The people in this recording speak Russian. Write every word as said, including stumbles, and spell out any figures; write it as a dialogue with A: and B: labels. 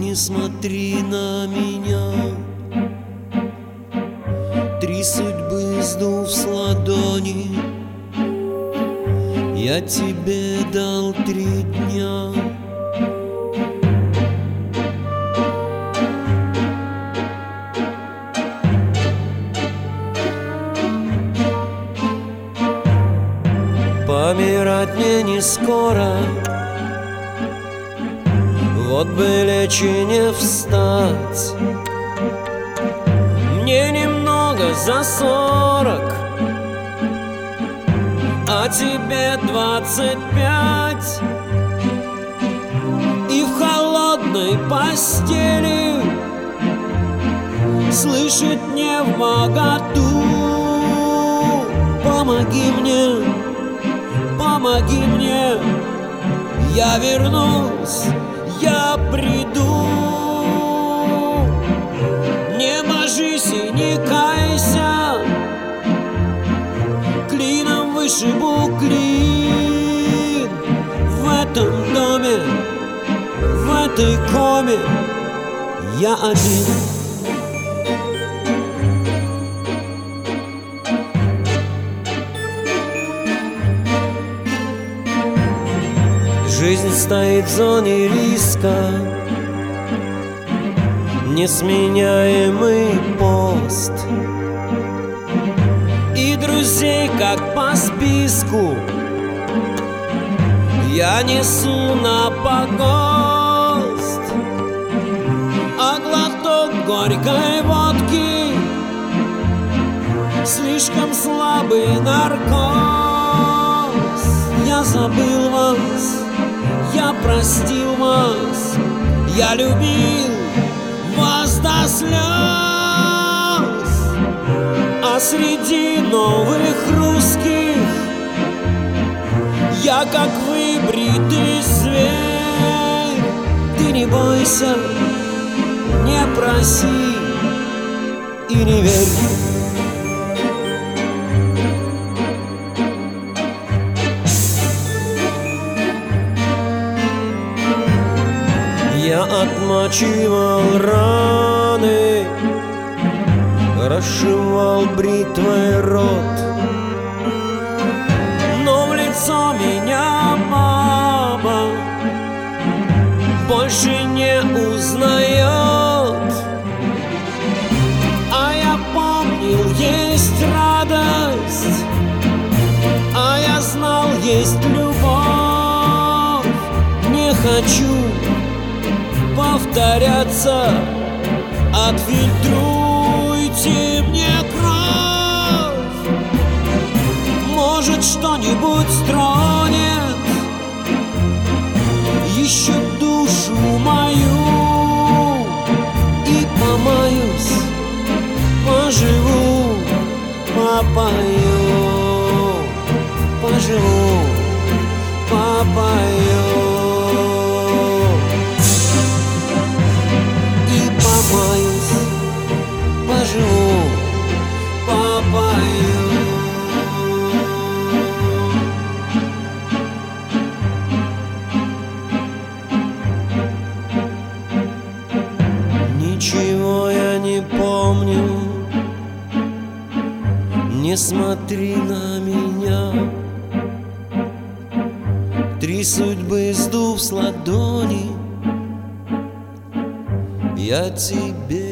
A: не смотри на меня. Три судьбы сдув с ладони, я тебе дал три дня. Помирать мне не скоро, вот бы лечь и не встать. Мне немного за сорок, а тебе двадцать пять. И в холодной постели слышать не вмоготу. Помоги мне, помоги мне, я вернусь, я приду. Не божись и не кайся, клином вышибу клин. В этом доме, в этой коме я один. Жизнь стоит в зоне риска, несменяемый пост. И друзей, как по списку, я несу на погост. А глоток горькой водки слишком слабый наркоз. Я забыл вас, я простил вас, я любил вас до слез. А среди новых русских я как выбритый зверь. Ты не бойся, не проси и не верь. Я отмачивал раны, расшивал бритвой рот, но в лицо меня мама больше не узнает. А я помнил, есть радость, а я знал, есть любовь. Не хочу повторяться, отфильтруйте мне кровь. Может, что-нибудь стронет еще душу мою. И помаюсь, поживу, попою, поживу, попою. Поживу, попою. Ничего я не помню, не смотри на меня. Три судьбы сдув с ладони, я тебе